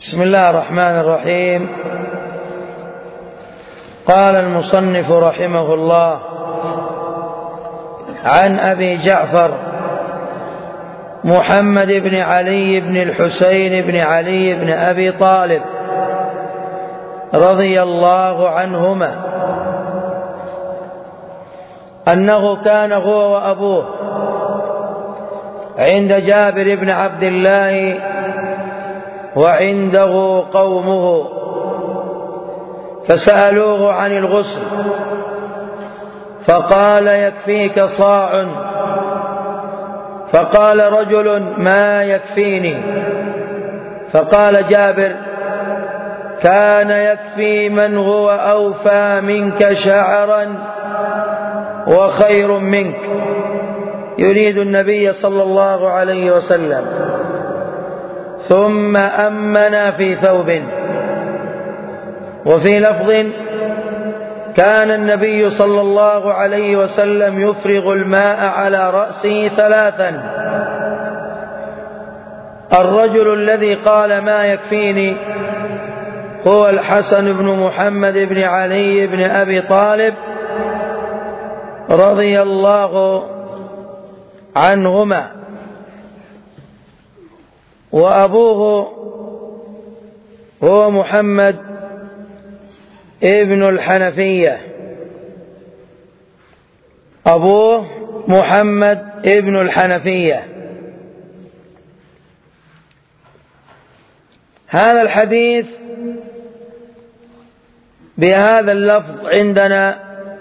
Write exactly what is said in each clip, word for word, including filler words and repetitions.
بسم الله الرحمن الرحيم. قال المصنف رحمه الله: عن أبي جعفر محمد بن علي بن الحسين بن علي بن أبي طالب رضي الله عنهما أنه كان هو وأبوه عند جابر بن عبد الله وعنده قومه، فسألوه عن الغسل فقال: يكفيك صاع. فقال رجل: ما يكفيني؟ فقال جابر: كان يكفي من هو أوفى منك شعرا وخير منك. يريد النبي صلى الله عليه وسلم. ثم أمنا في ثوب. وفي لفظ: كان النبي صلى الله عليه وسلم يفرغ الماء على رأسه ثلاثا. الرجل الذي قال ما يكفيني هو الحسن بن محمد بن علي بن أبي طالب رضي الله عنهما، وأبوه هو محمد ابن الحنفية. أبوه محمد ابن الحنفية. هذا الحديث بهذا اللفظ عندنا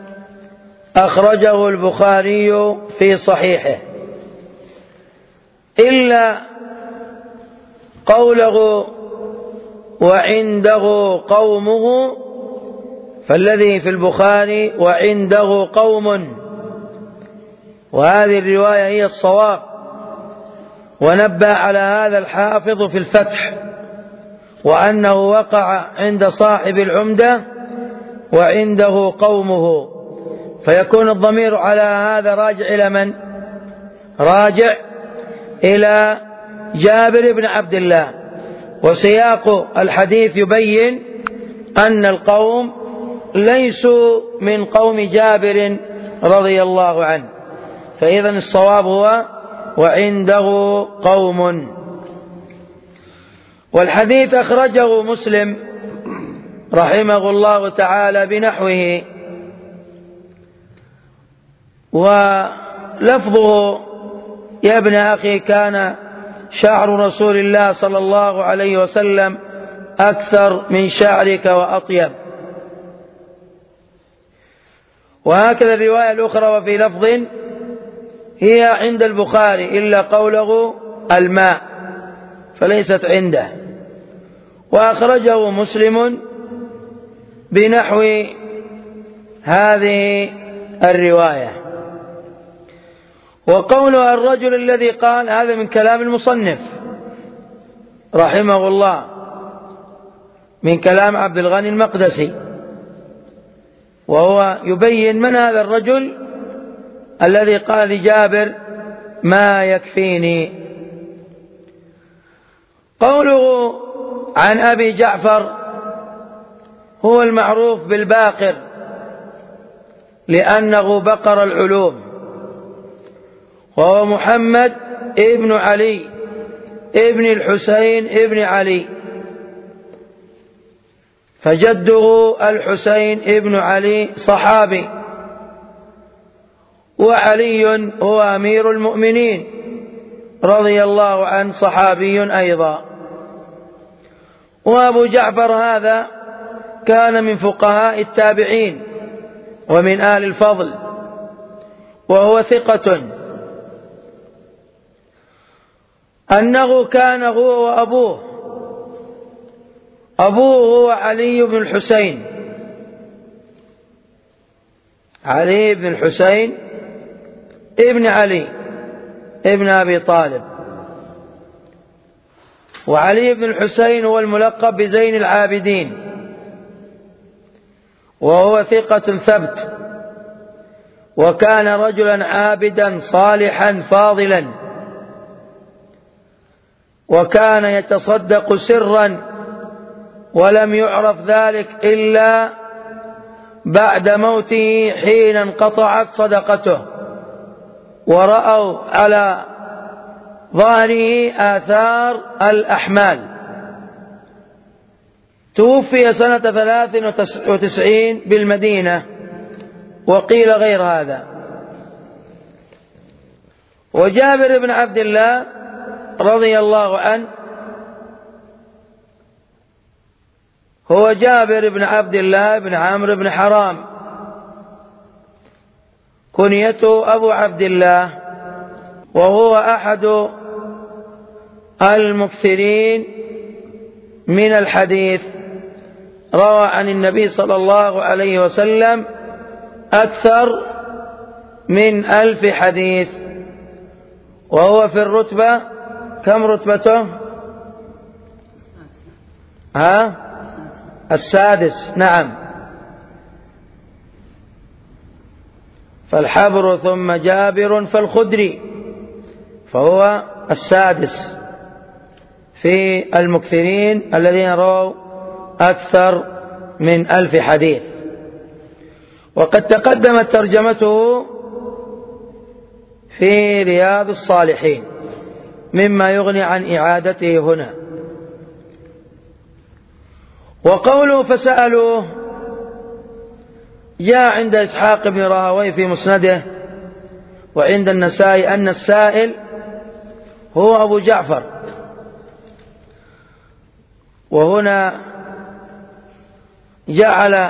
أخرجه البخاري في صحيحه، إلا قوله وعنده قومه، فالذي في البخاري وعنده قوم، وهذه الرواية هي الصواب. ونبه على هذا الحافظ في الفتح وأنه وقع عند صاحب العمدة وعنده قومه، فيكون الضمير على هذا راجع إلى من؟ راجع إلى جابر بن عبد الله. وسياق الحديث يبين أن القوم ليسوا من قوم جابر رضي الله عنه، فإذا الصواب هو وعنده قوم. والحديث أخرجه مسلم رحمه الله تعالى بنحوه، ولفظه: يا ابن أخي، كان شعر رسول الله صلى الله عليه وسلم أكثر من شعرك وأطيب. وهكذا الرواية الأخرى وفي لفظ هي عند البخاري إلا قوله الماء، فليست عنده. وأخرجه مسلم بنحو هذه الرواية. وقوله الرجل الذي قال، هذا من كلام المصنف رحمه الله، من كلام عبد الغني المقدسي، وهو يبين من هذا الرجل الذي قال لجابر ما يكفيني. قوله عن أبي جعفر هو المعروف بالباقر، لأنه بقر العلوم، وهو محمد ابن علي ابن الحسين ابن علي، فجده الحسين ابن علي صحابي، وعلي هو أمير المؤمنين رضي الله عنه صحابي أيضا. وأبو جعفر هذا كان من فقهاء التابعين ومن آل الفضل، وهو ثقة. أنه كان هو وأبوه، أبوه هو علي بن الحسين، علي بن الحسين ابن علي ابن أبي طالب. وعلي بن الحسين هو الملقب بزين العابدين، وهو ثقة ثبت، وكان رجلا عابدا صالحا فاضلا، وكان يتصدق سرا ولم يعرف ذلك إلا بعد موته حين انقطعت صدقته ورأوا على ظهره آثار الأحمال. توفي سنة ثلاث وتسعين بالمدينة، وقيل غير هذا. وجابر بن عبد الله رضي الله عنه هو جابر بن عبد الله بن عمرو بن حرام، كنيته أبو عبد الله، وهو أحد المكثرين من الحديث، روى عن النبي صلى الله عليه وسلم أكثر من ألف حديث، وهو في الرتبة كم رتبته؟ ها؟ السادس. نعم، فالحبر ثم جابر فالخدري، فهو السادس في المكثرين الذين رووا أكثر من ألف حديث. وقد تقدمت ترجمته في رياض الصالحين، مما يغني عن إعادته هنا. وقوله فسألوه جاء عند إسحاق بن راهويه في مسنده، وعند النسائي أن السائل هو أبو جعفر، وهنا جعل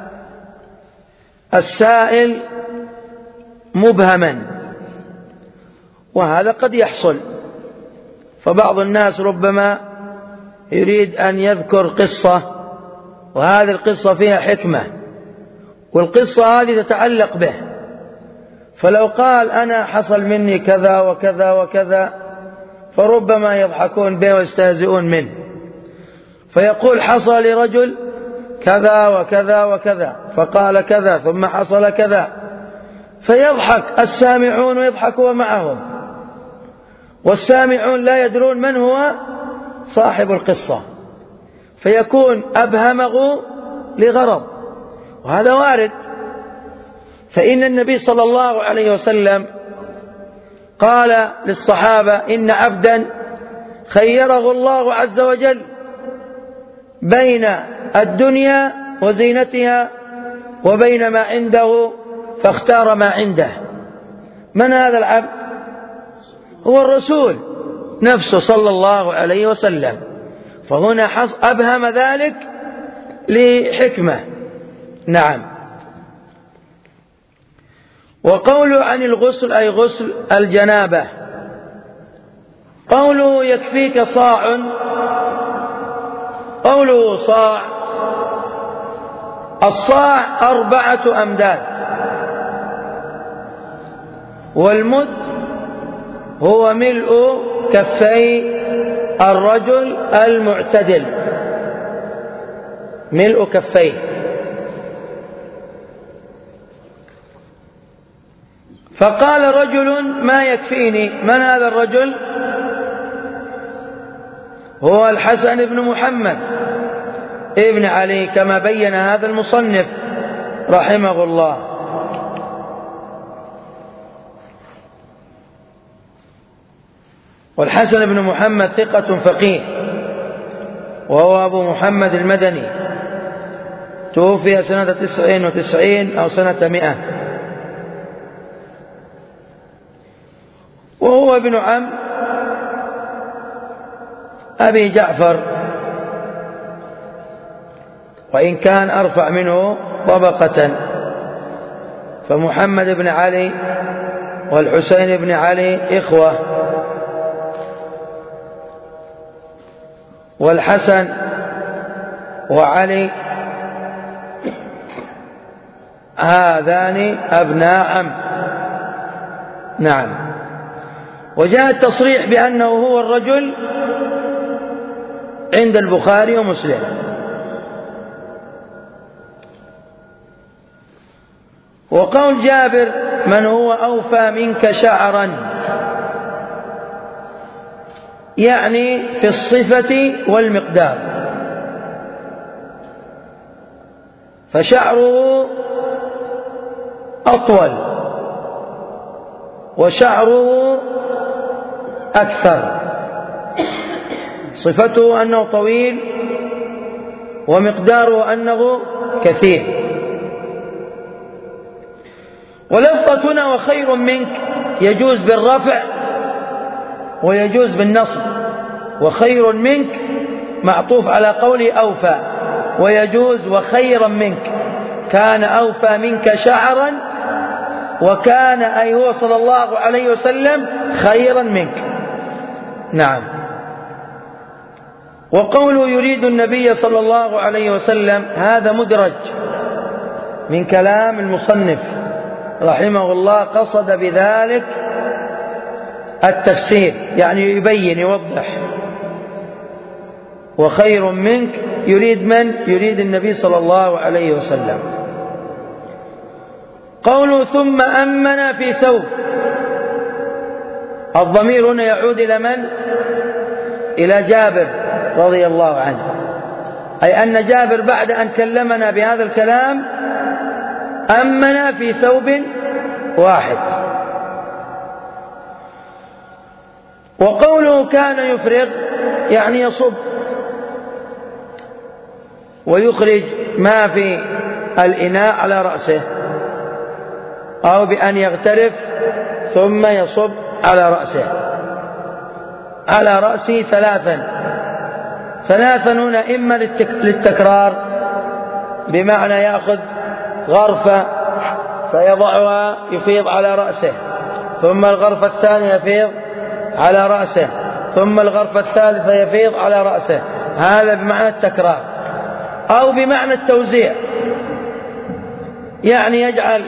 السائل مبهما، وهذا قد يحصل. فبعض الناس ربما يريد أن يذكر قصة، وهذه القصة فيها حكمة، والقصة هذه تتعلق به، فلو قال أنا حصل مني كذا وكذا وكذا فربما يضحكون به ويستهزئون منه، فيقول حصل لرجل كذا وكذا وكذا فقال كذا ثم حصل كذا، فيضحك السامعون ويضحكوا معهم، والسامعون لا يدرون من هو صاحب القصة، فيكون أبهمه لغرض، وهذا وارد. فإن النبي صلى الله عليه وسلم قال للصحابة إن عبدا خيره الله عز وجل بين الدنيا وزينتها وبين ما عنده فاختار ما عنده. من هذا العبد؟ هو الرسول نفسه صلى الله عليه وسلم، فهنا أبهم ذلك لحكمة. نعم. وقوله عن الغسل أي غسل الجنابة، قوله يكفيك صاع، قوله صاع، الصاع أربعة أمداد، والمد هو ملء كفي الرجل المعتدل، ملء كفيه. فقال رجل ما يكفيني، من هذا الرجل؟ هو الحسن بن محمد ابن علي، كما بين هذا المصنف رحمه الله. والحسن بن محمد ثقة فقيه، وهو أبو محمد المدني، توفي سنة تسعين وتسعين أو سنة مئة، وهو ابن عم أبي جعفر، وإن كان أرفع منه طبقة، فمحمد بن علي والحسين بن علي إخوة، والحسن وعلي هذان أبناء عم. نعم. وجاء التصريح بأنه هو الرجل عند البخاري ومسلم. وقول جابر من هو أوفى منك شعرا، يعني في الصفة والمقدار، فشعره أطول وشعره أكثر. صفته أنه طويل ومقداره أنه كثير. ولفظة هنا وخير منك يجوز بالرفع ويجوز بالنصب. وخير منك معطوف على قول أوفى، ويجوز وخيرا منك، كان أوفى منك شعرا وكان أي هو صلى الله عليه وسلم خيرا منك. نعم. وقوله يريد النبي صلى الله عليه وسلم هذا مدرج من كلام المصنف رحمه الله، قصد بذلك التفسير، يعني يبين يوضح. وخير منك يريد من؟ يريد النبي صلى الله عليه وسلم. قوله ثم أمن في ثوب، الضمير هنا يعود إلى من؟ إلى جابر رضي الله عنه، أي أن جابر بعد أن كلمنا بهذا الكلام أمن في ثوب واحد. وقوله كان يفرغ يعني يصب ويخرج ما في الإناء على رأسه، أو بأن يغترف ثم يصب على رأسه، على رأسه ثلاثا. ثلاثا هنا إما للتكرار بمعنى يأخذ غرفة فيضعها يفيض على رأسه، ثم الغرفة الثانية يفيض على رأسه، ثم الغرفة الثالثة يفيض على رأسه، هذا بمعنى التكرار. أو بمعنى التوزيع، يعني يجعل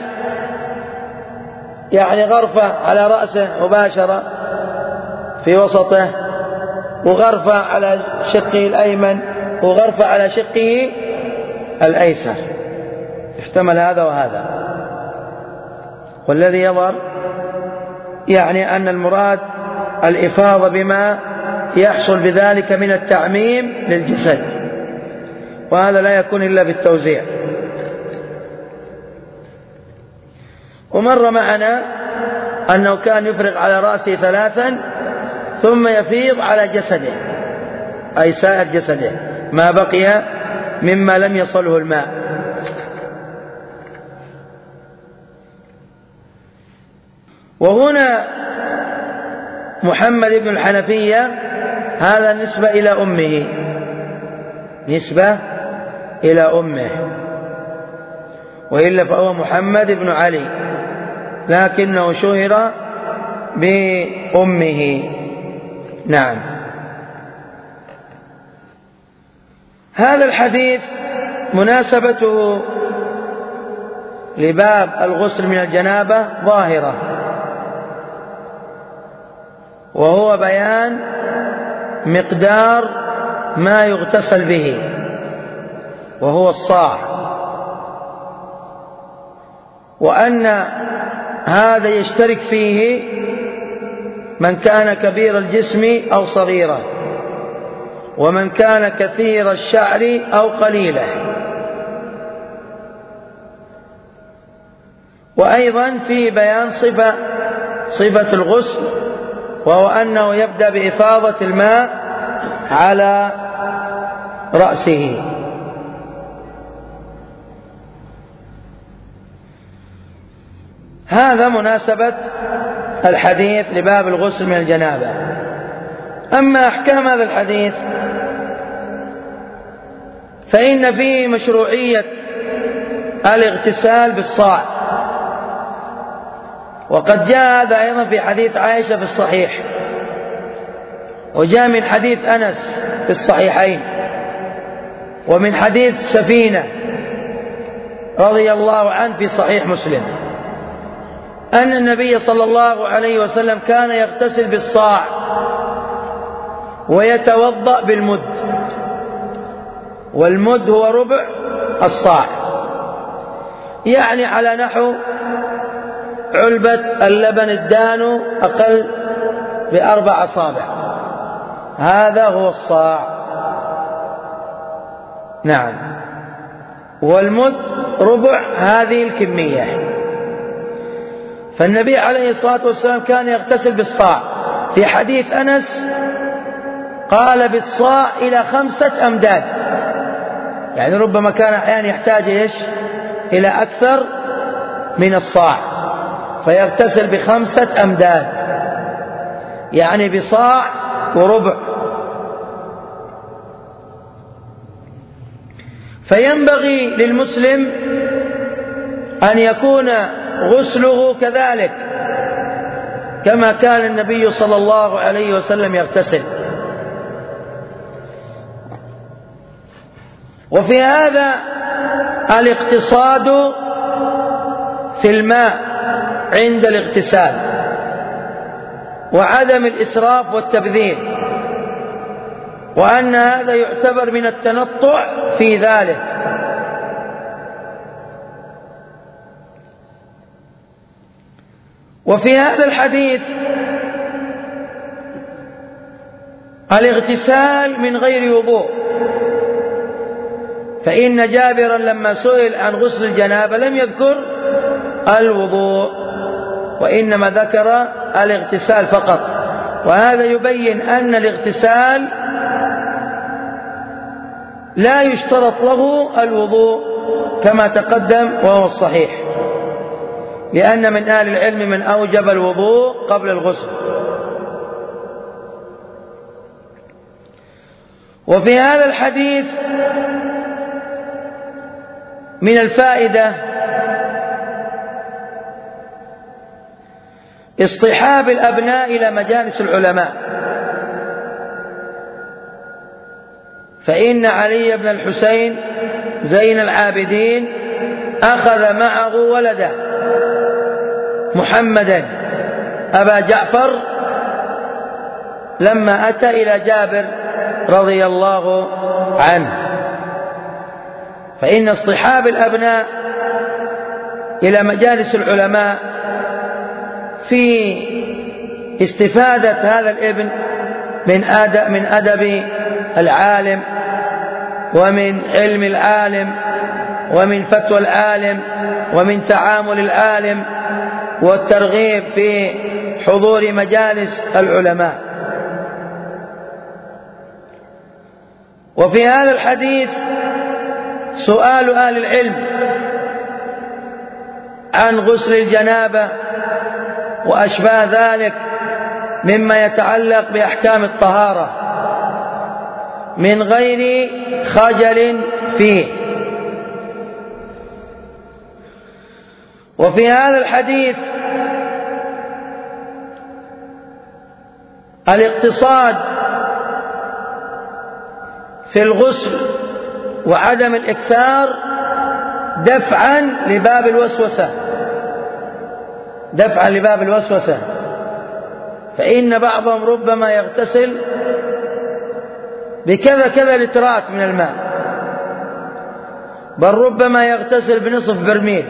يعني غرفة على رأسه مباشرة في وسطه، وغرفة على شقه الأيمن، وغرفة على شقه الأيسر، احتمل هذا وهذا. والذي يظهر يعني أن المراد الإفاضة بما يحصل بذلك من التعميم للجسد، وهذا لا يكون إلا بالتوزيع. ومر معنا أنه كان يفرغ على رأسه ثلاثا ثم يفيض على جسده، أي سائر جسده ما بقي مما لم يصله الماء. وهنا محمد بن الحنفية هذا نسبة إلى أمه، نسبة إلى أمه، وإلا فهو محمد بن علي، لكنه شهر بأمه. نعم. هذا الحديث مناسبته لباب الغسل من الجنابة ظاهرة، وهو بيان مقدار ما يغتسل به، وهو الصاع، وأن هذا يشترك فيه من كان كبير الجسم أو صغيره، ومن كان كثير الشعر أو قليله. وأيضا في بيان صفة صفة الغسل، وهو أنه يبدأ بإفاضة الماء على رأسه. هذا مناسبة الحديث لباب الغسل من الجنابة. أما أحكام هذا الحديث فإن فيه مشروعية الاغتسال بالصاع، وقد جاء هذا أيضا في حديث عائشة في الصحيح، وجاء من حديث أنس في الصحيحين، ومن حديث سفينة رضي الله عنه في صحيح مسلم، أن النبي صلى الله عليه وسلم كان يغتسل بالصاع ويتوضأ بالمد، والمد هو ربع الصاع، يعني على نحو علبة اللبن الدانو أقل بأربع أصابع، هذا هو الصاع. نعم. والمد ربع هذه الكمية. فالنبي عليه الصلاة والسلام كان يغتسل بالصاع. في حديث أنس قال بالصاع إلى خمسة أمداد، يعني ربما كان أحيانا يحتاج إيش إلى أكثر من الصاع، فيغتسل بخمسة أمداد، يعني بصاع وربع. فينبغي للمسلم أن يكون غسله كذلك كما كان النبي صلى الله عليه وسلم يغتسل. وفي هذا الاقتصاد في الماء عند الاغتسال، وعدم الإسراف والتبذير، وأن هذا يعتبر من التنطع في ذلك. وفي هذا الحديث الاغتسال من غير وضوء، فإن جابرا لما سئل عن غسل الجنابة لم يذكر الوضوء، وإنما ذكر الاغتسال فقط. وهذا يبين أن الاغتسال لا يشترط له الوضوء كما تقدم، وهو الصحيح، لأن من أهل العلم من أوجب الوضوء قبل الغسل. وفي هذا الحديث من الفائدة اصطحاب الأبناء إلى مجالس العلماء، فإن علي بن الحسين زين العابدين أخذ معه ولده محمدا أبا جعفر لما أتى إلى جابر رضي الله عنه. فإن اصطحاب الأبناء إلى مجالس العلماء في استفادة هذا الابن من أدب, من أدب العالم، ومن علم العالم، ومن فتوى العالم، ومن تعامل العالم، والترغيب في حضور مجالس العلماء. وفي هذا الحديث سؤال أهل العلم عن غسل الجنابة وأشباه ذلك مما يتعلق بأحكام الطهارة من غير خجل فيه. وفي هذا الحديث الاقتصاد في الغسل وعدم الإكثار دفعا لباب الوسوسة، دفعا لباب الوسوسة، فإن بعضهم ربما يغتسل بكذا كذا لترات من الماء، بل ربما يغتسل بنصف برميل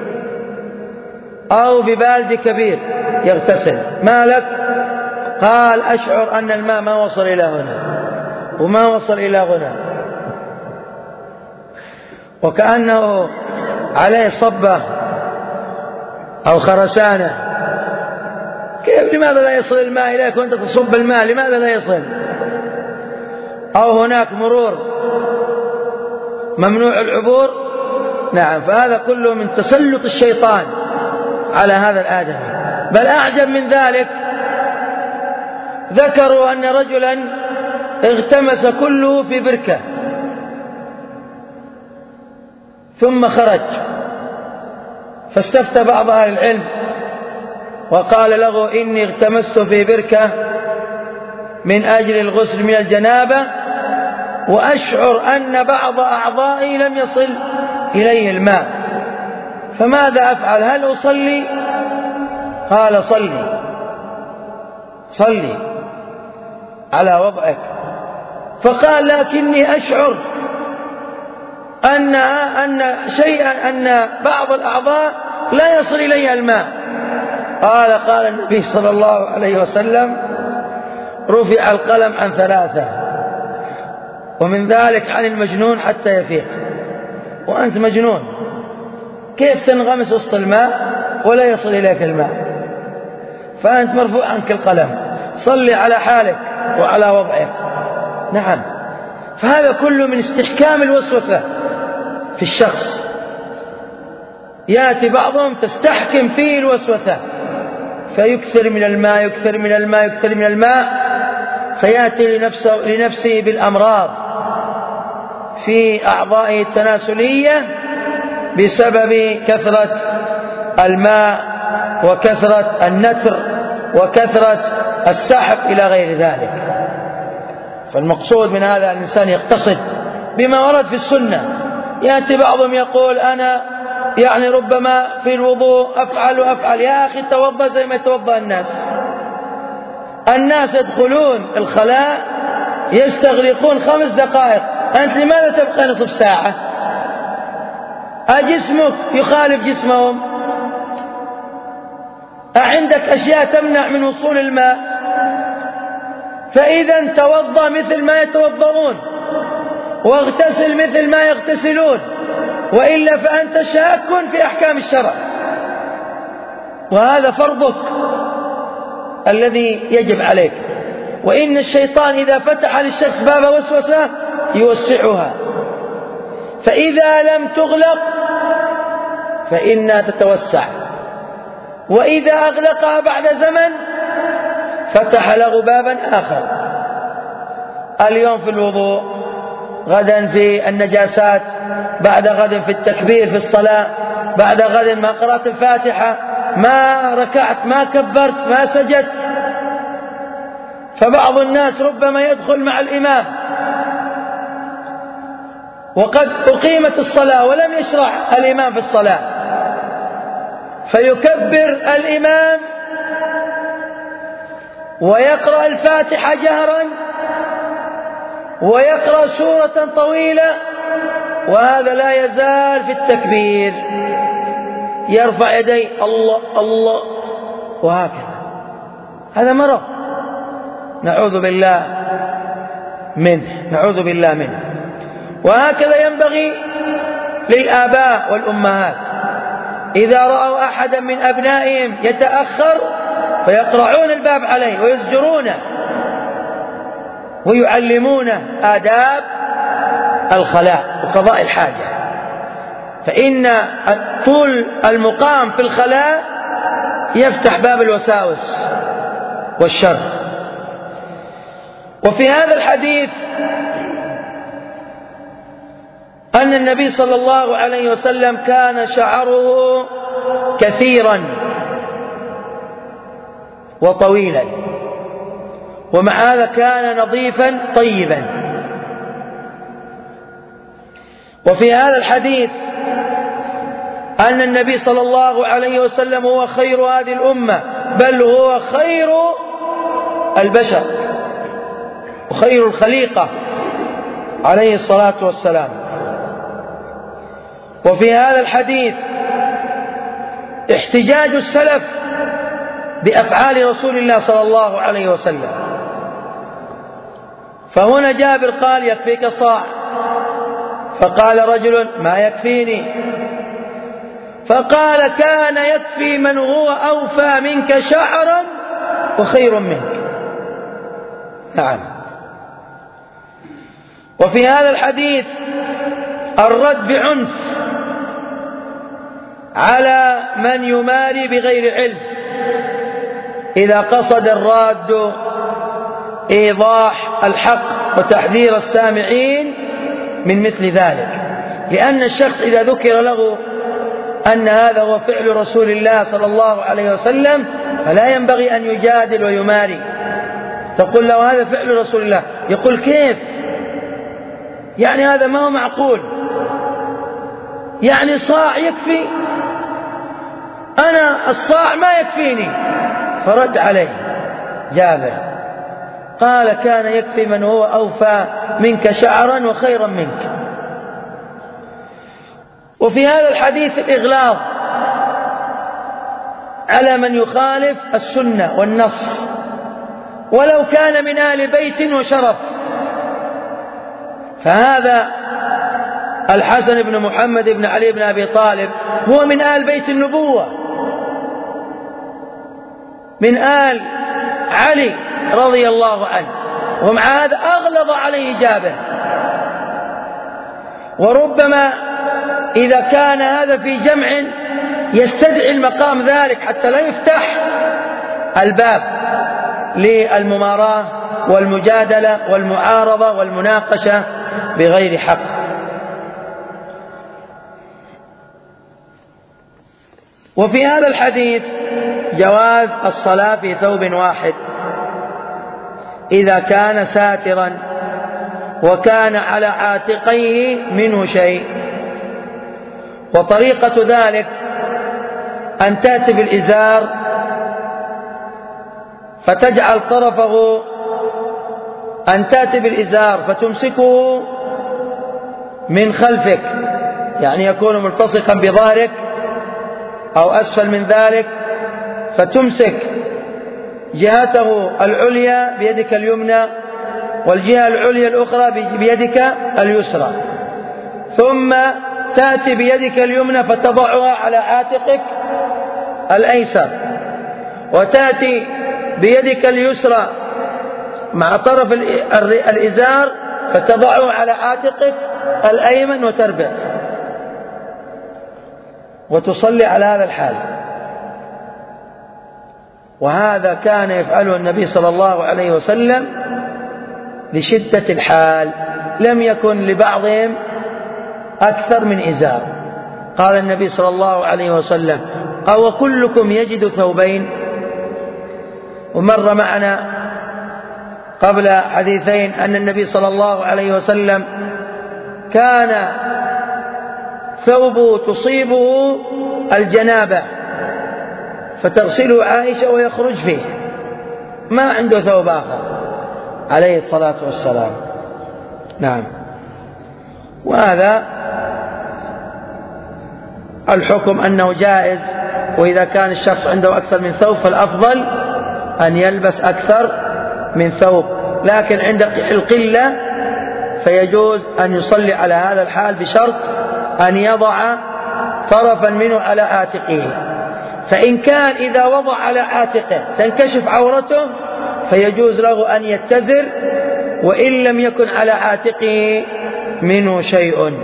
أو ببالد كبير يغتسل. ما لك؟ قال أشعر أن الماء ما وصل إلى هنا وما وصل إلى هنا، وكأنه عليه صبة أو خرسانة. كيف؟ لماذا لا يصل الماء إليك وأنت تصب الماء؟ لماذا لا يصل؟ أو هناك مرور ممنوع العبور. نعم، فهذا كله من تسلط الشيطان على هذا الآدمي. بل أعجب من ذلك، ذكروا أن رجلا اغتمس كله في بركة ثم خرج، فاستفتى بعض أهل العلم وقال له إني اغتمست في بركة من أجل الغسل من الجنابة، وأشعر أن بعض أعضائي لم يصل إليه الماء، فماذا أفعل؟ هل أصلي؟ قال صلي صلي على وضعك. فقال لكني أشعر أن أن شيئا أن بعض الأعضاء لا يصل إليها الماء. قال قال النبي صلى الله عليه وسلم رفع القلم عن ثلاثة، ومن ذلك عن المجنون حتى يفيق. وأنت مجنون، كيف تنغمس وسط الماء ولا يصل إليك الماء؟ فأنت مرفوع عنك القلم، صلي على حالك وعلى وضعك. نعم، فهذا كله من استحكام الوسوسة في الشخص. يأتي بعضهم تستحكم فيه الوسوسة فيكثر من الماء يكثر من الماء يكثر من الماء فيأتي لنفسه, لنفسه بالأمراض في أعضائه التناسلية بسبب كثرة الماء وكثرة النتر وكثرة السحب إلى غير ذلك. فالمقصود من هذا الإنسان يقتصد بما ورد في السنة. يأتي بعضهم يقول أنا يعني ربما في الوضوء أفعل وأفعل. يا أخي توضأ زي ما يتوضأ الناس. الناس يدخلون الخلاء يستغرقون خمس دقائق، أنت لماذا تبقى نصف ساعة؟ أجسمك يخالف جسمهم؟ أعندك أشياء تمنع من وصول الماء؟ فإذا توضأ مثل ما يتوضؤون واغتسل مثل ما يغتسلون، وإلا فأنت شاك في أحكام الشرع، وهذا فرضك الذي يجب عليك. وإن الشيطان إذا فتح للشخص باب وسوسة يوسعها، فإذا لم تغلق فإنها تتوسع، وإذا أغلقها بعد زمن فتح له بابا آخر. اليوم في الوضوء، غدا في النجاسات، بعد غد في التكبير في الصلاة، بعد غد ما قرأت الفاتحة، ما ركعت، ما كبرت، ما سجدت. فبعض الناس ربما يدخل مع الإمام وقد أقيمت الصلاة ولم يشرع الإمام في الصلاة، فيكبر الإمام ويقرأ الفاتحة جهرا ويقرأ سورة طويلة، وهذا لا يزال في التكبير، يرفع يديه الله الله وهكذا. هذا مرض نعوذ بالله منه، نعوذ بالله منه. وهكذا ينبغي للآباء والأمهات إذا رأوا أحدا من أبنائهم يتأخر فيقرعون الباب عليه ويزجرونه ويعلمونه آداب الخلاء وقضاء الحاجة، فإن طول المقام في الخلاء يفتح باب الوساوس والشر. وفي هذا الحديث أن النبي صلى الله عليه وسلم كان شعره كثيرا وطويلا، ومع هذا كان نظيفا طيبا. وفي هذا الحديث أن النبي صلى الله عليه وسلم هو خير هذه الأمة، بل هو خير البشر وخير الخليقة عليه الصلاة والسلام. وفي هذا الحديث احتجاج السلف بأفعال رسول الله صلى الله عليه وسلم. فهنا جابر قال يكفيك صاع، فقال رجل ما يكفيني، فقال كان يكفي من هو أوفى منك شعرا وخير منك. نعم. وفي هذا الحديث الرد بعنف على من يماري بغير علم إذا قصد الراد إيضاح الحق وتحذير السامعين من مثل ذلك، لأن الشخص إذا ذكر له أن هذا هو فعل رسول الله صلى الله عليه وسلم فلا ينبغي أن يجادل ويماري. تقول له هذا فعل رسول الله، يقول كيف؟ يعني هذا ما هو معقول، يعني صاع يكفي؟ أنا الصاع ما يكفيني. فرد عليه جابر قال كان يكفي من هو أوفى منك شعرا وخيرا منك. وفي هذا الحديث الإغلاظ على من يخالف السنة والنص ولو كان من آل بيت وشرف، فهذا الحسن بن محمد بن علي بن أبي طالب هو من آل بيت النبوة، من آل علي رضي الله عنه، ومع هذا أغلظ عليه جابر. وربما إذا كان هذا في جمع يستدعي المقام ذلك حتى لا يفتح الباب للمماراة والمجادلة والمعارضة والمناقشة بغير حق. وفي هذا الحديث جواز الصلاة في ثوب واحد إذا كان ساترا وكان على عاتقيه منه شيء. وطريقة ذلك أن تأتي بالإزار فتجعل طرفه أن تأتي بالإزار فتمسكه من خلفك، يعني يكون ملتصقا بظهرك أو أسفل من ذلك، فتمسك جهته العليا بيدك اليمنى والجهة العليا الأخرى بيدك اليسرى، ثم تأتي بيدك اليمنى فتضعها على عاتقك الأيسر، وتأتي بيدك اليسرى مع طرف الإزار فتضعه على عاتقك الأيمن وتربط، وتصلي على هذا الحال. وهذا كان يفعله النبي صلى الله عليه وسلم لشدة الحال، لم يكن لبعضهم أكثر من إزار. قال النبي صلى الله عليه وسلم: أو كلكم يجد ثوبين؟ ومر معنا قبل حديثين أن النبي صلى الله عليه وسلم كان ثوبه تصيبه الجنابة فتغسله عائشة ويخرج فيه، ما عنده ثوب آخر عليه الصلاة والسلام. نعم. وهذا الحكم أنه جائز، وإذا كان الشخص عنده أكثر من ثوب فالأفضل أن يلبس أكثر من ثوب، لكن عند القلة فيجوز أن يصلي على هذا الحال بشرط أن يضع طرفا منه على عاتقه. فإن كان إذا وضع على عاتقه تنكشف عورته فيجوز له أن يتزر، وإن لم يكن على عاتقه منه شيء.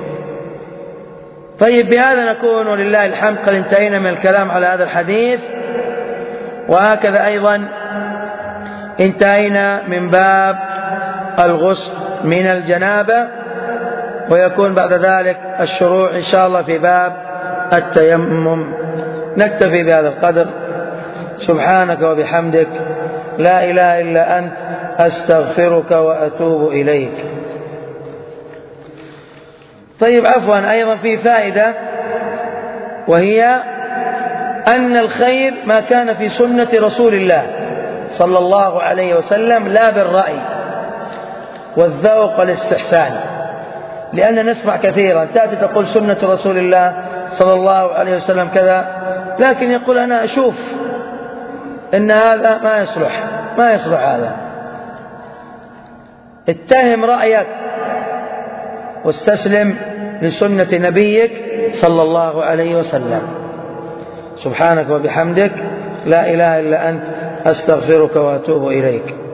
طيب، بهذا نكون ولله الحمد قد انتهينا من الكلام على هذا الحديث. وهكذا أيضا انتهينا من باب الغسل من الجنابة، ويكون بعد ذلك الشروع إن شاء الله في باب التيمم. نكتفي بهذا القدر. سبحانك وبحمدك، لا إله إلا أنت، أستغفرك وأتوب إليك. طيب، عفوا، أيضا في فائدة، وهي أن الخير ما كان في سنة رسول الله صلى الله عليه وسلم، لا بالرأي والذوق والاستحسان. لأن نسمع كثيرا تأتي تقول سنة رسول الله صلى الله عليه وسلم كذا، لكن يقول أنا أشوف إن هذا ما يصلح، ما يصلح هذا. اتهم رأيك واستسلم لسنة نبيك صلى الله عليه وسلم. سبحانك وبحمدك، لا إله إلا أنت، أستغفرك وأتوب إليك.